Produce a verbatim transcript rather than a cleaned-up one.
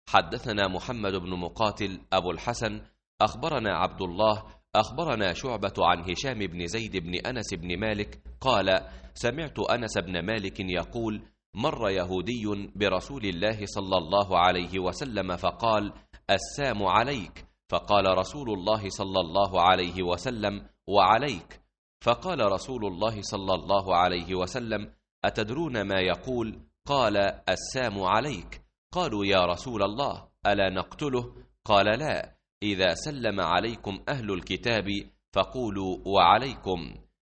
حدثنا محمد بن مقاتل أبو الحسن أخبرنا عبد الله أخبرنا شعبة عن هشام بن زيد بن أنس بن مالك قال: سمعت أنس بن مالك يقول: مر يهودي برسول الله صلى الله عليه وسلم فقال: السام عليك. فقال رسول الله صلى الله عليه وسلم: وعليك. فقال رسول الله صلى الله عليه وسلم: أتدرون ما يقول؟ قال: السام عليك. قالوا: يا رسول الله ألا نقتله؟ قال: لا، إذا سلم عليكم أهل الكتاب فقولوا وعليكم،